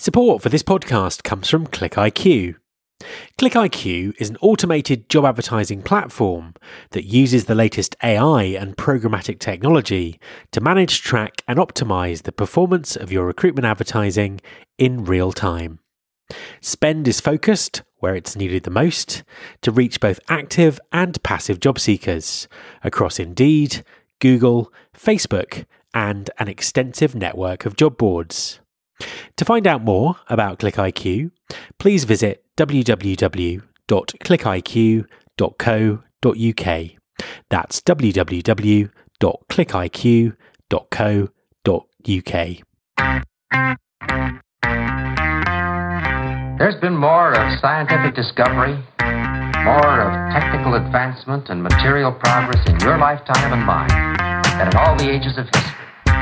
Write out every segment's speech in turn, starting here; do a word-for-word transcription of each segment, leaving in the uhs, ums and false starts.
Support for this podcast comes from ClickIQ. ClickIQ is an automated job advertising platform that uses the latest A I and programmatic technology to manage, track, and optimize the performance of your recruitment advertising in real time. Spend is focused where it's needed the most to reach both active and passive job seekers across Indeed, Google, Facebook, and an extensive network of job boards. To find out more about ClickIQ, please visit w w w dot click i q dot co dot u k. That's w w w dot click i q dot co dot u k. There's been more of scientific discovery, more of technical advancement and material progress in your lifetime and mine than in all the ages of history.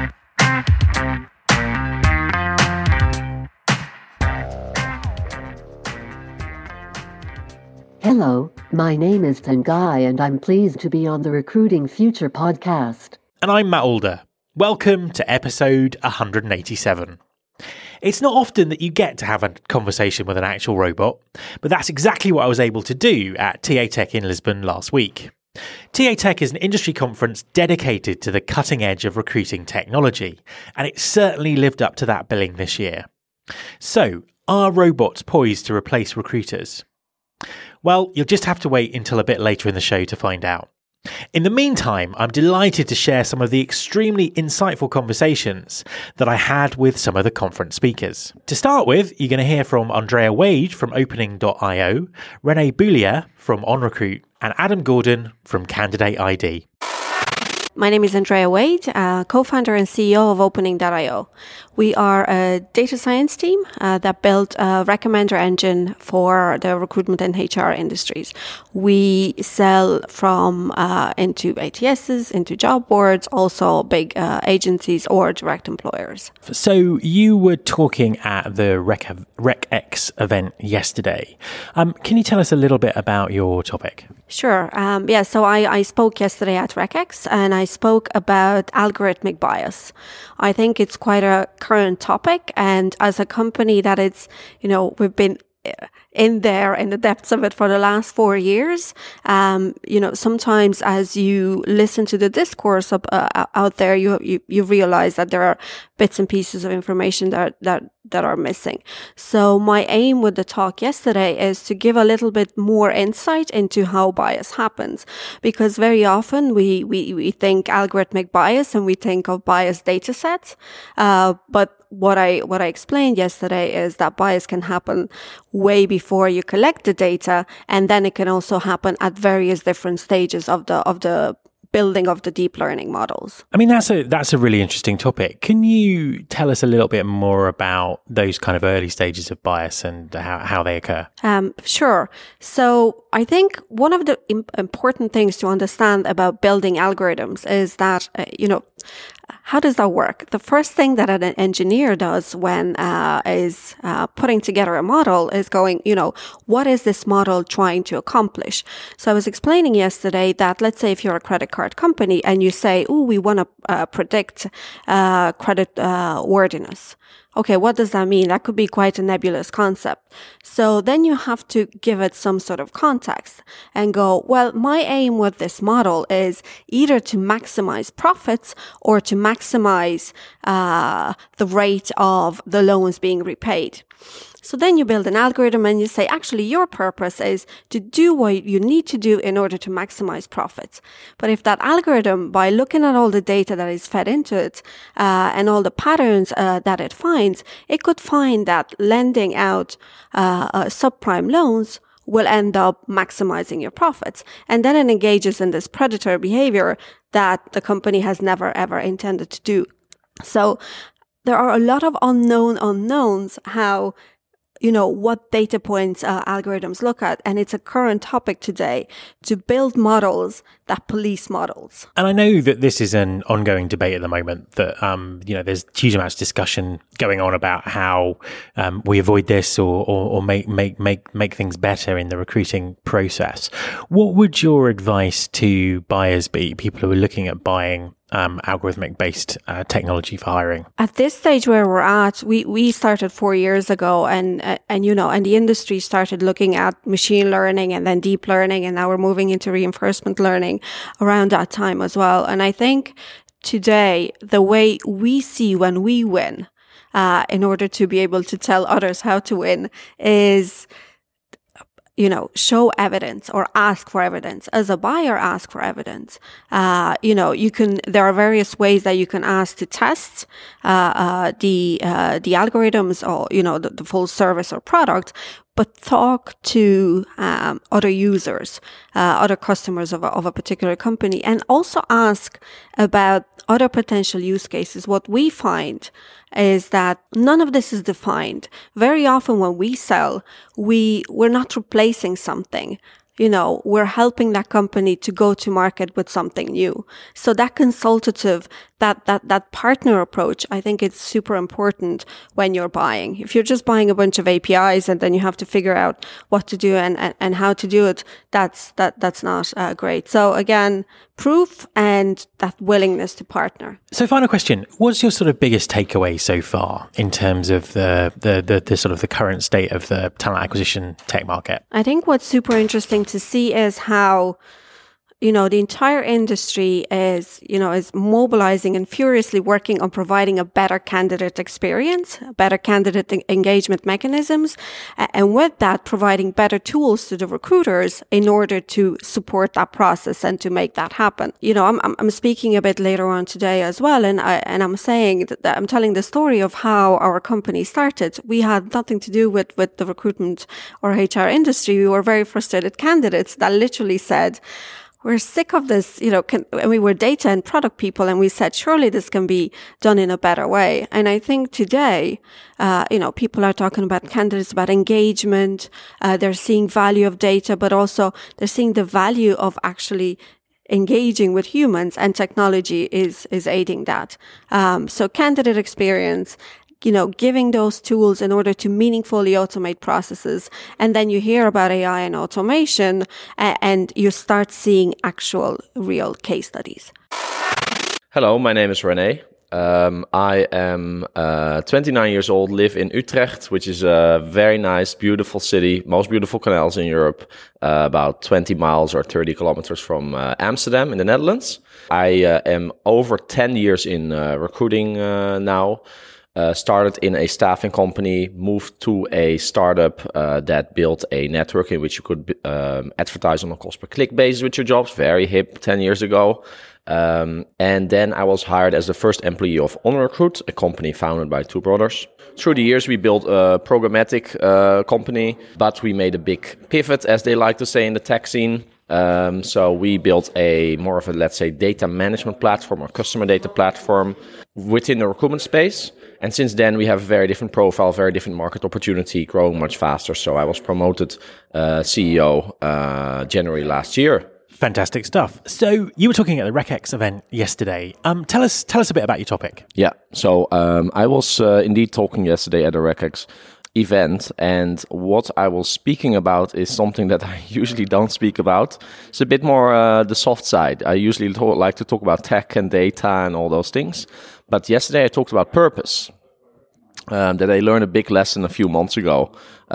Hello, my name is Tengai and I'm pleased to be on the Recruiting Future podcast. And I'm Matt Alder. Welcome to episode one hundred eighty-seven. It's not often that you get to have a conversation with an actual robot, but that's exactly what I was able to do at T A Tech in Lisbon last week. T A Tech is an industry conference dedicated to the cutting edge of recruiting technology, and it certainly lived up to that billing this year. So, are robots poised to replace recruiters? Well, you'll just have to wait until a bit later in the show to find out. In the meantime, I'm delighted to share some of the extremely insightful conversations that I had with some of the conference speakers. To start with, you're going to hear from Andrea Wade from Opening dot io, Renee Boulier from OnRecruit, and Adam Gordon from Candidate I D. My name is Andrea Wade, uh, co-founder and C E O of Opening dot io. We are a data science team uh, that built a recommender engine for the recruitment and H R industries. We sell from uh, into A T Ss, into job boards, also big uh, agencies or direct employers. So you were talking at the Rec- RecX event yesterday. Um, can you tell us a little bit about your topic? Sure. Um, yeah, so I, I spoke yesterday at RecX and I spoke about algorithmic bias. I think it's quite a current topic, and as a company that it's, you know, we've been in there in the depths of it for the last four years. Um, you know, sometimes as you listen to the discourse of, uh, out there, you, you you realize that there are bits and pieces of information that that that are missing. So my aim with the talk yesterday is to give a little bit more insight into how bias happens, because very often we we we think algorithmic bias and we think of biased data sets, uh, but what I what I explained yesterday is that bias can happen way before you collect the data, and then it can also happen at various different stages of the of the building of the deep learning models. I mean, that's a that's a really interesting topic. Can you tell us a little bit more about those kind of early stages of bias and how, how they occur? Um, sure. So I think one of the im- important things to understand about building algorithms is that, uh, you know, how does that work? The first thing that an engineer does when uh, is uh, putting together a model is going, you know, what is this model trying to accomplish? So I was explaining yesterday that, let's say if you're a credit card company and you say, oh, we want to uh, predict uh, credit uh, worthiness. Okay, what does that mean? That could be quite a nebulous concept. So then you have to give it some sort of context and go, well, my aim with this model is either to maximize profits or to maximize uh, the rate of the loans being repaid. So then you build an algorithm and you say, actually, your purpose is to do what you need to do in order to maximize profits. But if that algorithm, by looking at all the data that is fed into it uh, and all the patterns uh, that it finds, it could find that lending out uh, uh, subprime loans will end up maximizing your profits. And then it engages in this predator behavior that the company has never, ever intended to do. So there are a lot of unknown unknowns how you know, what data points uh, algorithms look at. And it's a current topic today to build models that police models. And I know that this is an ongoing debate at the moment that, um, you know, there's huge amounts of discussion going on about how um, we avoid this or, or, or make, make, make, make things better in the recruiting process. What would your advice to buyers be, people who are looking at buying um, algorithmic-based uh, technology for hiring? At this stage where we're at, we, we started four years ago, and uh, and you know, and the industry started looking at machine learning and then deep learning, and now we're moving into reinforcement learning around that time as well. And I think today the way we see when we win, uh, in order to be able to tell others how to win, is, you know, show evidence or ask for evidence. As a buyer, ask for evidence. Uh, you know, you can, there are various ways that you can ask to test, uh, uh, the, uh, the algorithms or, you know, the, the full service or product, but talk to, um, other users, uh, other customers of a, of a particular company, and also ask about other potential use cases. What we find is that none of this is defined. Very often when we sell, we, we're not replacing something. You know, we're helping that company to go to market with something new. So that consultative, that, that, that partner approach, I think it's super important when you're buying. If you're just buying a bunch of A P Is and then you have to figure out what to do and, and, and how to do it, that's, that, that's not uh, great. So again, proof and that willingness to partner. So final question, what's your sort of biggest takeaway so far in terms of the, the, the, the sort of the current state of the talent acquisition tech market? I think what's super interesting to see is how, you know, the entire industry is, you know, is mobilizing and furiously working on providing a better candidate experience, better candidate engagement mechanisms, and with that, providing better tools to the recruiters in order to support that process and to make that happen. You know, I'm I'm speaking a bit later on today as well, and I and I'm saying that I'm telling the story of how our company started. We had nothing to do with with the recruitment or H R industry. We were very frustrated candidates that literally said, we're sick of this, you know, can, and we were data and product people, and we said, surely this can be done in a better way. And I think today, uh, you know, people are talking about candidates, about engagement. Uh, they're seeing value of data, but also they're seeing the value of actually engaging with humans, and technology is, is aiding that. Um, so candidate experience, you know, giving those tools in order to meaningfully automate processes. And then you hear about A I and automation, uh, and you start seeing actual real case studies. Hello, my name is René. Um, I am uh, twenty-nine years old, live in Utrecht, which is a very nice, beautiful city, most beautiful canals in Europe, uh, about twenty miles or thirty kilometers from uh, Amsterdam in the Netherlands. I uh, am over ten years in uh, recruiting uh, now. Uh, started in a staffing company, moved to a startup uh, that built a network in which you could um, advertise on a cost per click basis with your jobs. Very hip ten years ago. Um, and then I was hired as the first employee of OnRecruit, a company founded by two brothers. Through the years, we built a programmatic uh, company, but we made a big pivot, as they like to say in the tech scene. Um, so we built a more of a, let's say, data management platform or customer data platform within the recruitment space. And since then, we have a very different profile, very different market opportunity, growing much faster. So I was promoted uh, C E O uh, January last year. Fantastic stuff. So you were talking at the RecX event yesterday. Um, tell us, tell us a bit about your topic. Yeah. So um, I was uh, indeed talking yesterday at the RecX event, and what I was speaking about is something that I usually don't speak about. It's a bit more uh, the soft side. I usually talk, like to talk about tech and data and all those things. But yesterday I talked about purpose. Um, that I learned a big lesson a few months ago,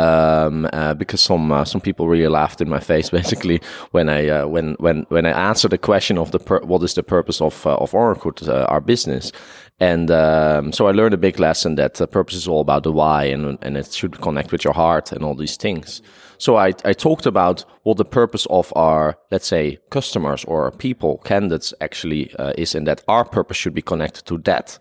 um, uh, because some uh, some people really laughed in my face basically when I uh, when when when I answered the question of the pur- what is the purpose of uh, of OnRecruit, uh, our business, and um, so I learned a big lesson that uh, purpose is all about the why, and and it should connect with your heart and all these things. So I I talked about what the purpose of our, let's say, customers or people, candidates actually uh, is, and that our purpose should be connected to that.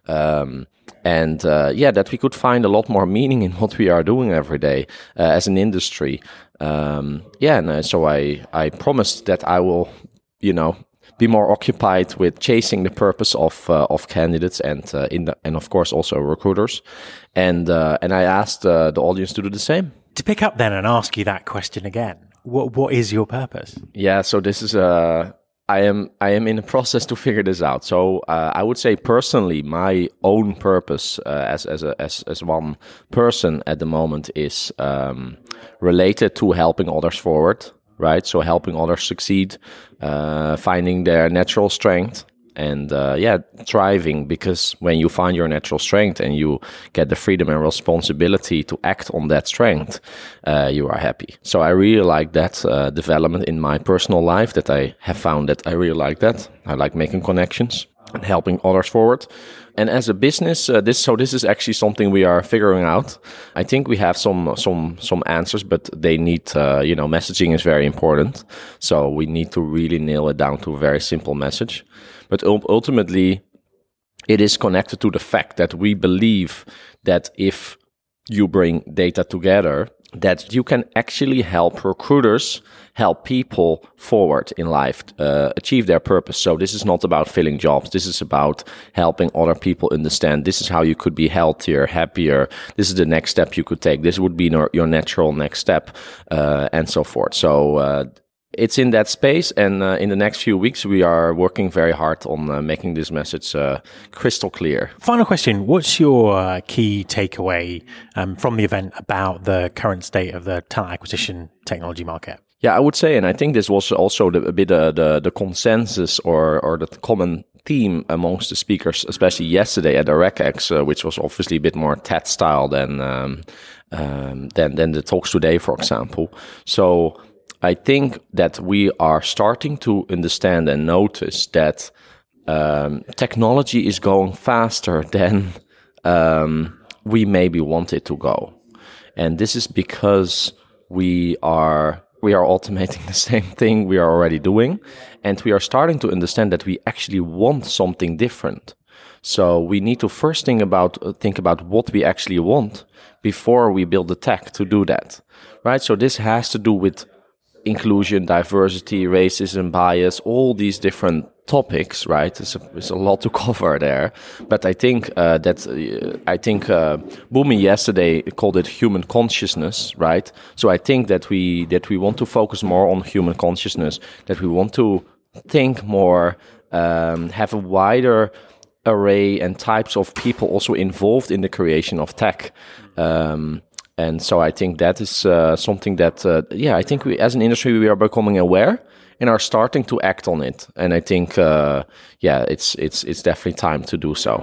Um, And uh, yeah, that we could find a lot more meaning in what we are doing every day uh, as an industry. Um, yeah, and uh, so I, I promised that I will, you know, be more occupied with chasing the purpose of uh, of candidates and uh, in the, and of course also recruiters. And uh, and I asked uh, the audience to do the same. To pick up then and ask you that question again, what what is your purpose? Yeah, so this is a. I am I am in the process to figure this out. So uh, I would say personally, my own purpose uh, as as a, as as one person at the moment is um, related to helping others forward, right? So helping others succeed, uh, finding their natural strength, and uh, yeah, thriving, because when you find your natural strength and you get the freedom and responsibility to act on that strength, uh, you are happy. So I really like that uh, development in my personal life, that I have found that I really like that. I like making connections and helping others forward. And as a business, uh, this so this is actually something we are figuring out. I think we have some some some answers, but they need uh, you know messaging is very important. So we need to really nail it down to a very simple message. But ultimately, it is connected to the fact that we believe that if you bring data together, that you can actually help recruiters, help people forward in life, uh, achieve their purpose. So this is not about filling jobs. This is about helping other people understand this is how you could be healthier, happier. This is the next step you could take. This would be your, your natural next step, uh, and so forth. So uh, it's in that space. And uh, in the next few weeks, we are working very hard on uh, making this message uh, crystal clear. Final question. What's your uh, key takeaway um, from the event about the current state of the talent acquisition technology market? Yeah, I would say, and I think this was also the, a bit uh, the the consensus or or the common theme amongst the speakers, especially yesterday at the RecX, uh, which was obviously a bit more T E D style than um, um, than than the talks today, for example. So I think that we are starting to understand and notice that um, technology is going faster than um, we maybe want it to go, and this is because we are. We are automating the same thing we are already doing, and we are starting to understand that we actually want something different. So we need to first think about think about what we actually want before we build the tech to do that, right? So this has to do with inclusion, diversity, racism, bias, all these different topics, right? There's a, there's a lot to cover there, but I think uh, that uh, I think uh, Boomi yesterday called it human consciousness, right? So I think that we that we want to focus more on human consciousness, that we want to think more, um, have a wider array and types of people also involved in the creation of tech. Um, And so I think that is uh, something that, uh, yeah, I think we, as an industry, we are becoming aware and are starting to act on it. And I think, uh, yeah, it's it's it's definitely time to do so.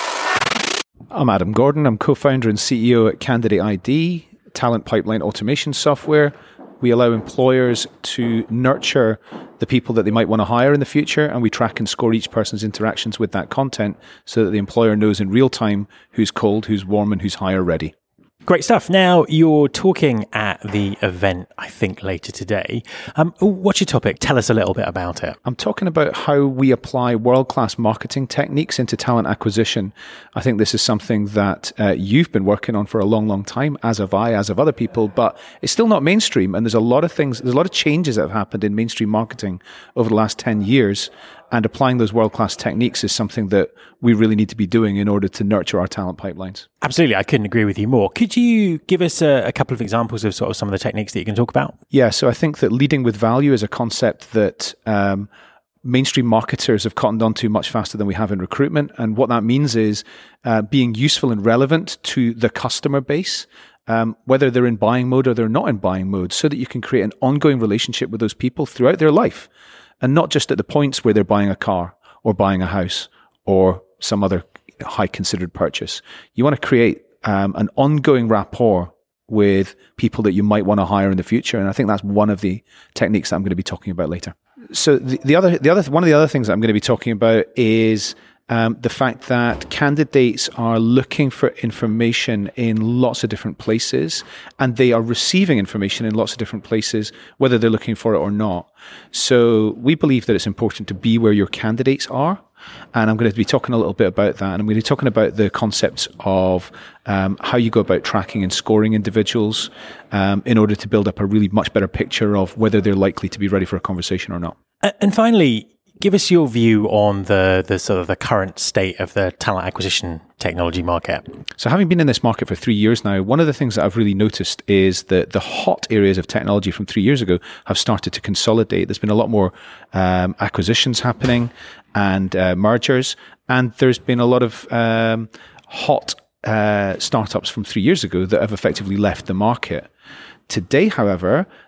I'm Adam Gordon. I'm co-founder and C E O at Candidate I D, talent pipeline automation software. We allow employers to nurture the people that they might want to hire in the future, and we track and score each person's interactions with that content so that the employer knows in real time who's cold, who's warm, and who's hire ready. Great stuff. Now, you're talking at the event, I think, later today. Um, what's your topic? Tell us a little bit about it. I'm talking about how we apply world-class marketing techniques into talent acquisition. I think this is something that uh, you've been working on for a long, long time, as have I, as have other people, but it's still not mainstream. And there's a lot of things, there's a lot of changes that have happened in mainstream marketing over the last ten years. And applying those world-class techniques is something that we really need to be doing in order to nurture our talent pipelines. Absolutely. I couldn't agree with you more. Could you give us a, a couple of examples of sort of some of the techniques that you can talk about? Yeah, so I think that leading with value is a concept that um, mainstream marketers have cottoned onto much faster than we have in recruitment. And what that means is uh, being useful and relevant to the customer base, um, whether they're in buying mode or they're not in buying mode, so that you can create an ongoing relationship with those people throughout their life. And not just at the points where they're buying a car or buying a house or some other high considered purchase. You want to create um, an ongoing rapport with people that you might want to hire in the future. And I think that's one of the techniques that I'm going to be talking about later. So the, the other, the other, one of the other things that I'm going to be talking about is Um, the fact that candidates are looking for information in lots of different places, and they are receiving information in lots of different places, whether they're looking for it or not. So we believe that it's important to be where your candidates are. And I'm going to be talking a little bit about that. And I'm going to be talking about the concepts of um, how you go about tracking and scoring individuals um, in order to build up a really much better picture of whether they're likely to be ready for a conversation or not. And finally, give us your view on the, the sort of the current state of the talent acquisition technology market. So having been in this market for three years now, one of the things that I've really noticed is that the hot areas of technology from three years ago have started to consolidate. There's been a lot more um, acquisitions happening and uh, mergers, and there's been a lot of um, hot uh, startups from three years ago that have effectively left the market. Today, however,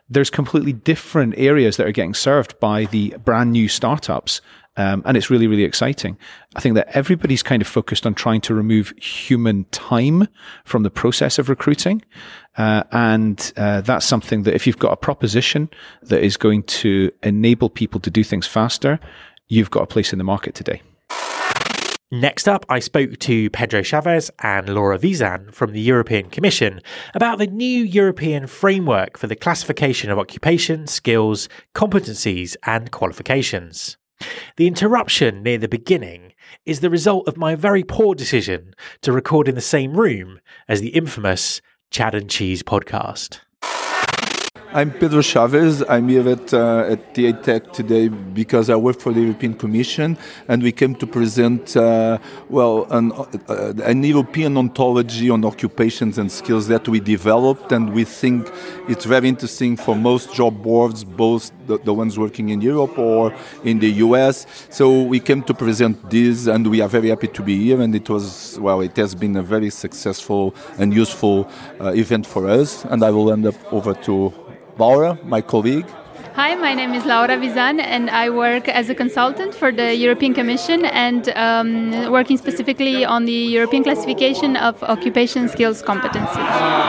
there's completely different areas that are getting served by the brand new startups. Um, and it's really, really exciting. I think that everybody's kind of focused on trying to remove human time from the process of recruiting. Uh, and uh, that's something that if you've got a proposition that is going to enable people to do things faster, you've got a place in the market today. Next up, I spoke to Pedro Chavez and Laura Vizan from the European Commission about the new European framework for the classification of occupation, skills, competencies, and qualifications. The interruption near the beginning is the result of my very poor decision to record in the same room as the infamous Chad and Cheese podcast. I'm Pedro Chavez. I'm here at, uh, at T A Tech today because I work for the European Commission, and we came to present, uh, well, an, uh, an European ontology on occupations and skills that we developed, and we think it's very interesting for most job boards, both the, the ones working in Europe or in the U S. So we came to present this, and we are very happy to be here, and it was, well, it has been a very successful and useful uh, event for us, and I will end up over to Laura, my colleague. Hi, my name is Laura Vizan, and I work as a consultant for the European Commission and um, working specifically on the European classification of occupation skills competencies.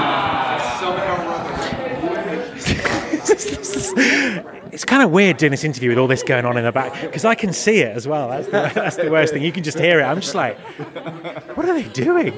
It's kind of weird doing this interview with all this going on in the back, because I can see it as well. That's the, that's the worst thing. You can just hear it. I'm just like, what are they doing?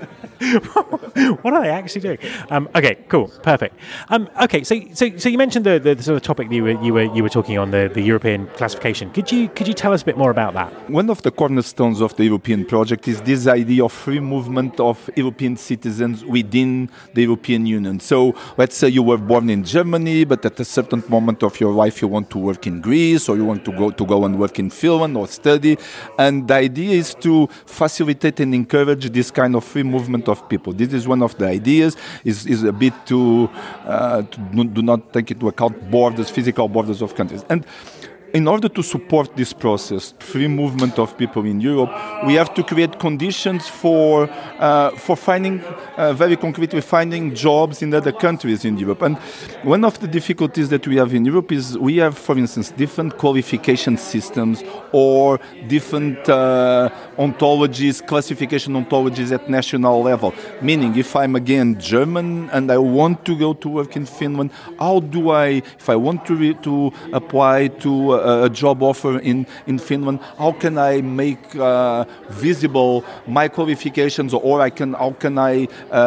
What are they actually doing? Um, okay, cool, perfect. Um, okay, so so so you mentioned the, the, the sort of topic that you were you were you were talking on, the, the European classification. Could you could you tell us a bit more about that? One of the cornerstones of the European project is this idea of free movement of European citizens within the European Union. So let's say you were born in Germany, but at a certain moment of your life you want to work in Greece, or you want to go to go and work in Finland or study. And the idea is to facilitate and encourage this kind of free movement of people. This is one of the ideas. Is is a bit to, uh, to do not take into account borders, physical borders of countries. And in order to support this process, free movement of people in Europe, we have to create conditions for uh, for finding, uh, very concretely, finding jobs in other countries in Europe. And one of the difficulties that we have in Europe is we have, for instance, different qualification systems or different uh, ontologies, classification ontologies at national level. Meaning, if I'm again German and I want to go to work in Finland, how do I, if I want to re- to apply to uh, a job offer in, in Finland, how can I make uh, visible my qualifications, or I can how can I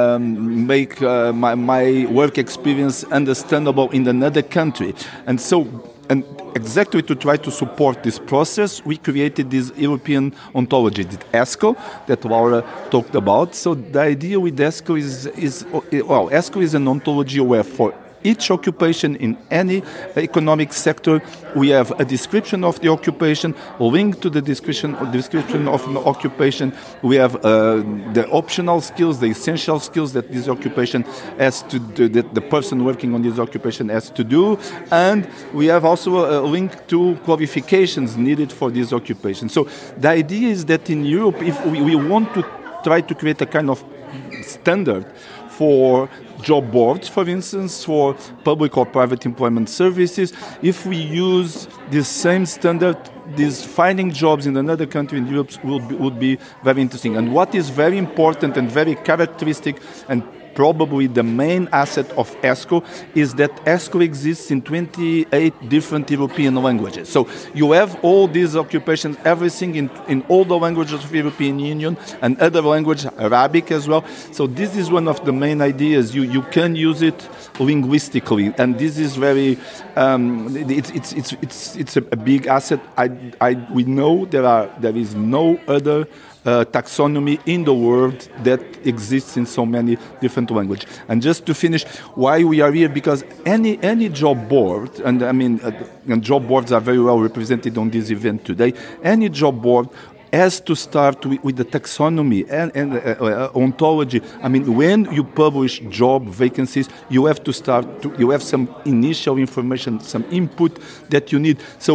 um, make uh, my, my work experience understandable in another country? And so, and exactly to try to support this process, we created this European ontology, the ESCO, that Laura talked about. So the idea with ESCO is, is well, ESCO is an ontology where for each occupation in any economic sector, we have a description of the occupation, linked to the description, description of an occupation. We have uh, the optional skills, the essential skills that this occupation has to do, that the person working on this occupation has to do. And we have also a link to qualifications needed for this occupation. So the idea is that in Europe, if we, we want to try to create a kind of standard for job boards, for instance, for public or private employment services, if we use this same standard, this finding jobs in another country in Europe would be, would be very interesting. And what is very important and very characteristic, and probably the main asset of ESCO, is that ESCO exists in twenty-eight different European languages. So you have all these occupations, everything in, in all the languages of the European Union, and other languages, Arabic as well. So this is one of the main ideas. You you can use it linguistically, and this is very um, it's it's it's it's it's a big asset. I I we know there are there is no other Uh, taxonomy in the world that exists in so many different languages. And just to finish, why we are here, because any any job board, and I mean, uh, and job boards are very well represented on this event today, any job board has to start with, with the taxonomy and, and uh, uh, ontology. I mean, when you publish job vacancies, you have to start, to, you have some initial information, some input that you need. So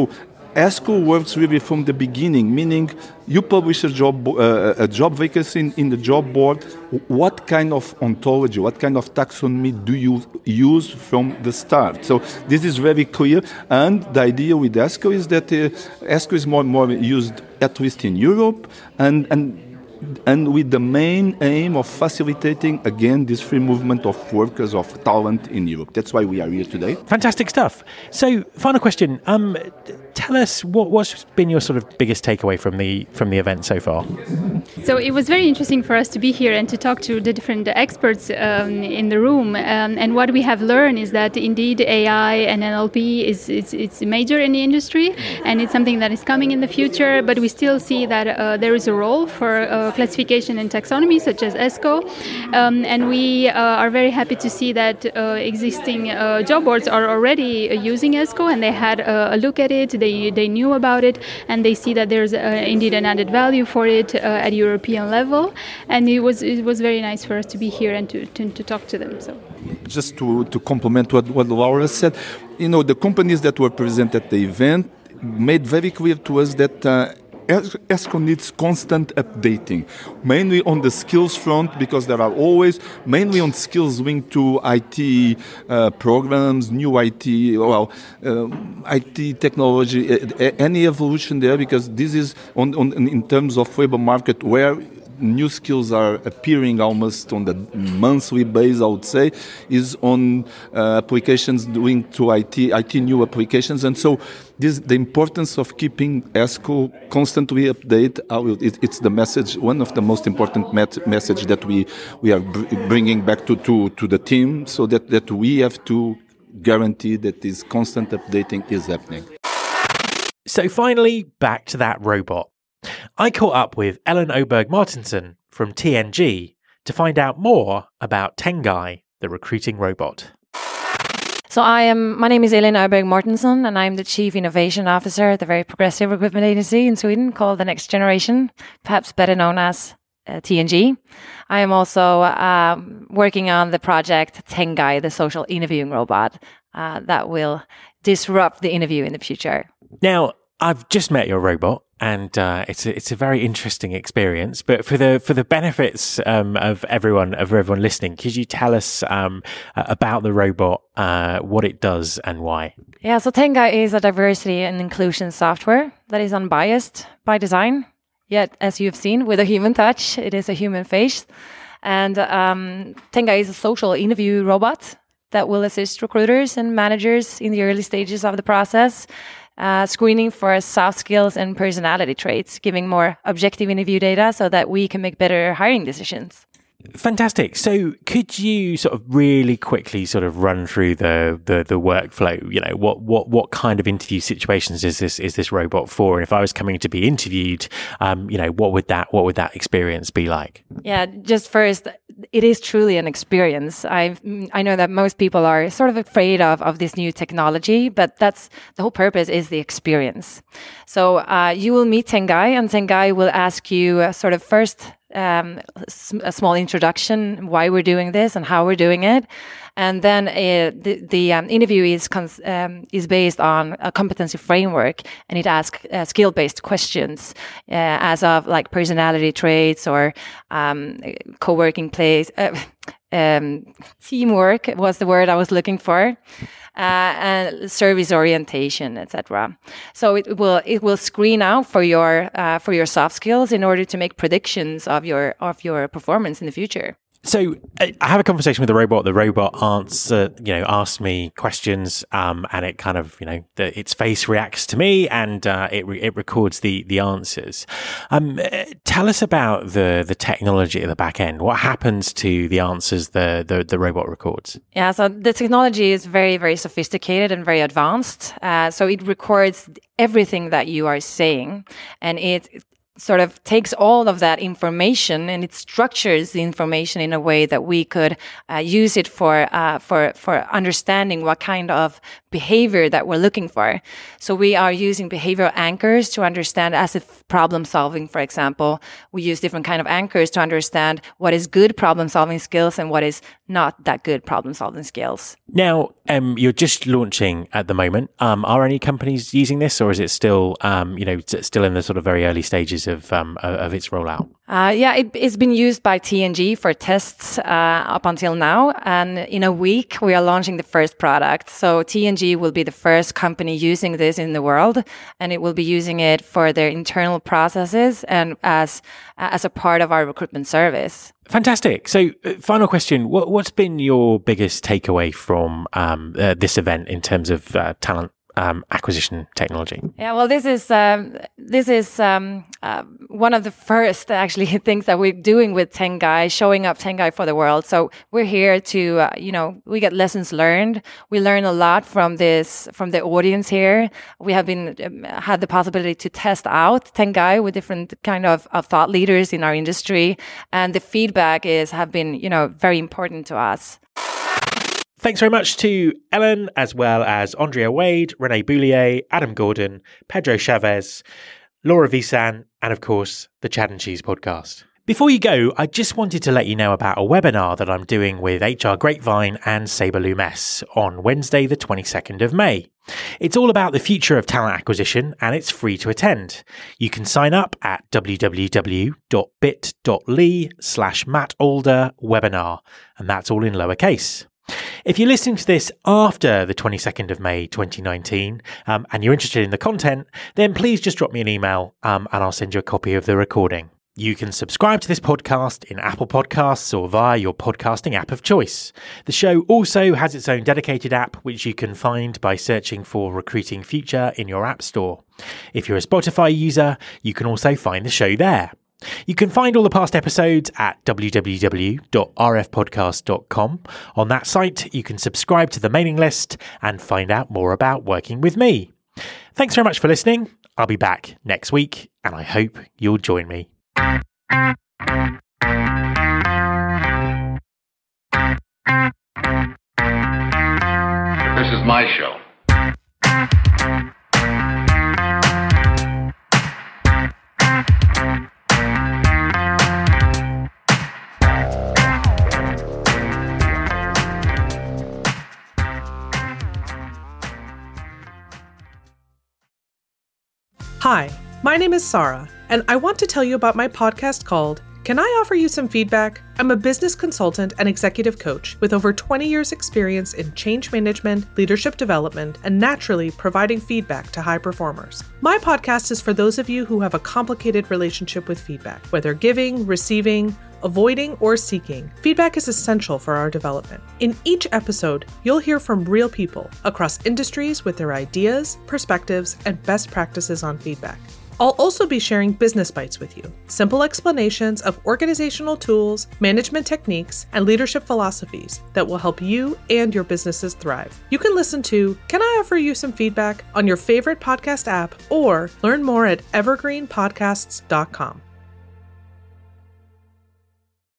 ESCO works really from the beginning, meaning you publish a job uh, a job vacancy in, in the job board. What kind of ontology, what kind of taxonomy do you use from the start? So this is very clear. And the idea with ESCO is that uh, ESCO is more and more used, at least in Europe, and and. and with the main aim of facilitating, again, this free movement of workers, of talent in Europe. That's why we are here today. Fantastic stuff. So, final question. Um, tell us what, what's been your sort of biggest takeaway from the from the event so far? So it was very interesting for us to be here and to talk to the different experts um, in the room. Um, and what we have learned is that indeed A I and N L P is it's, it's major in the industry, and it's something that is coming in the future. But we still see that uh, there is a role for uh, classification and taxonomy, such as ESCO. Um, and we uh, are very happy to see that uh, existing uh, job boards are already uh, using ESCO, and they had uh, a look at it, they they knew about it, and they see that there's uh, indeed an added value for it uh, at European level. And it was it was very nice for us to be here and to, to, to talk to them. So, just to, to complement what, what Laura said, you know, the companies that were present at the event made very clear to us that uh, ESCO needs constant updating, mainly on the skills front, because there are always, mainly on skills linked to I T uh, programs, new I T, well, uh, I T technology, uh, any evolution there, because this is on, on in terms of labor market where new skills are appearing almost on the monthly base, I would say, is on uh, applications linked to I T, I T new applications. And so this, the importance of keeping ESCO constantly updated, it, it's the message, one of the most important met- message that we, we are br- bringing back to, to, to the team, so that, that we have to guarantee that this constant updating is happening. So finally, back to that robot. I caught up with Ellen Oberg Martinson from T N G to find out more about Tengai, the recruiting robot. So I am. My name is Ellen Oberg Martinson, and I'm the Chief Innovation Officer at the very progressive recruitment agency in Sweden called The Next Generation, perhaps better known as uh, T N G. I am also um, working on the project Tengai, the social interviewing robot uh, that will disrupt the interview in the future. Now, I've just met your robot, and uh, it's a, it's a very interesting experience. But for the for the benefits um, of everyone of everyone listening, could you tell us um, about the robot, uh, what it does, and why? Yeah, so Tengai is a diversity and inclusion software that is unbiased by design. Yet, as you've seen, with a human touch, it is a human face. And um, Tengai is a social interview robot that will assist recruiters and managers in the early stages of the process. Uh, screening for soft skills and personality traits, giving more objective interview data so that we can make better hiring decisions. Fantastic. So could you sort of really quickly sort of run through the, the, the workflow? You know, what, what, what kind of interview situations is this, is this robot for? And if I was coming to be interviewed, um, you know, what would that, what would that experience be like? Yeah, just first, it is truly an experience. I I know that most people are sort of afraid of, of this new technology, but that's the whole purpose is the experience. So uh, you will meet Tengai, and Tengai will ask you uh, sort of first um, a small introduction, why we're doing this and how we're doing it. And then uh, the, the um, interview is cons- um, is based on a competency framework, and it asks uh, skill-based questions uh, as of like personality traits or um, co-working place. Uh, um, teamwork was the word I was looking for. Uh, and service orientation, et cetera. So it will it will screen out for your uh, for your soft skills in order to make predictions of your of your performance in the future. So I have a conversation with the robot. The robot answer, you know, asks me questions, um, and it kind of, you know, the, its face reacts to me, and uh, it re- it records the the answers. Um, tell us about the the technology at the back end. What happens to the answers the the, the robot records? Yeah, so the technology is very very sophisticated and very advanced. Uh, so it records everything that you are saying, and it sort of takes all of that information and it structures the information in a way that we could uh, use it for uh, for for understanding what kind of behavior that we're looking for. So we are using behavioral anchors to understand, as if problem solving, for example, we use different kind of anchors to understand what is good problem solving skills and what is not that good problem solving skills. Now, um, you're just launching at the moment. Um, are any companies using this, or is it still, um, you know, t- still in the sort of very early stages of um, of its rollout? Uh, yeah, it, it's been used by T N G for tests uh, up until now, and in a week we are launching the first product. So T N G will be the first company using this in the world, and it will be using it for their internal processes and as as a part of our recruitment service. Fantastic. So, uh, final question: what, What's been your biggest takeaway from um, uh, this event in terms of uh, talent um, acquisition technology? Yeah, well, this is um, this is um, uh, one of the first actually things that we're doing with Tengai, showing up Tengai for the world. So we're here to, uh, you know, we get lessons learned. We learn a lot from this, from the audience here. We have been um, had the possibility to test out Tengai with different kind of, of thought leaders in our industry, and the feedback is have been, you know, very important to us. Thanks very much to Ellen, as well as Andrea Wade, Renee Boulier, Adam Gordon, Pedro Chavez, Laura Visan, and of course, the Chad and Cheese podcast. Before you go, I just wanted to let you know about a webinar that I'm doing with H R Grapevine and Sabre Lumess on Wednesday, the twenty-second of May. It's all about the future of talent acquisition, and it's free to attend. You can sign up at www.bit.ly slash Matt Alder webinar, and that's all in lowercase. If you're listening to this after the twenty-second of May twenty nineteen um, and you're interested in the content, then please just drop me an email um, and I'll send you a copy of the recording. You can subscribe to this podcast in Apple Podcasts or via your podcasting app of choice. The show also has its own dedicated app, which you can find by searching for Recruiting Future in your app store. If you're a Spotify user, you can also find the show there. You can find all the past episodes at w w w dot r f podcast dot com. On that site, you can subscribe to the mailing list and find out more about working with me. Thanks very much for listening. I'll be back next week, and I hope you'll join me. This is my show. Hi, my name is Sarah, and I want to tell you about my podcast called Can I Offer You Some Feedback? I'm a business consultant and executive coach with over twenty years experience in change management, leadership development, and naturally providing feedback to high performers. My podcast is for those of you who have a complicated relationship with feedback, whether giving, receiving, avoiding, or seeking. Feedback is essential for our development. In each episode, you'll hear from real people across industries with their ideas, perspectives, and best practices on feedback. I'll also be sharing business bites with you, simple explanations of organizational tools, management techniques, and leadership philosophies that will help you and your businesses thrive. You can listen to Can I Offer You Some Feedback on your favorite podcast app, or learn more at evergreen podcasts dot com.